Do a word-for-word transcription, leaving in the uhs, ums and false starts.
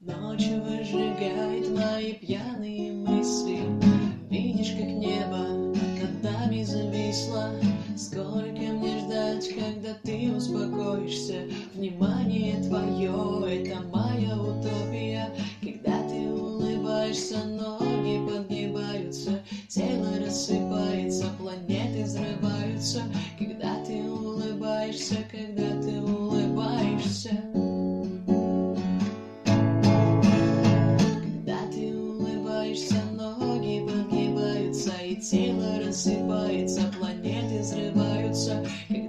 Ночью выжигает мои пьяные мысли. Видишь, как небо над нами зависло. Сколько мне ждать, когда ты успокоишься? Внимание твое — это моя утопия. Когда ты улыбаешься, ноги подгибаются, тело рассыпается, планеты взрываются. Когда ты улыбаешься, когда ты улыбаешься. Ноги подгибаются, и тело рассыпается, планеты взрываются.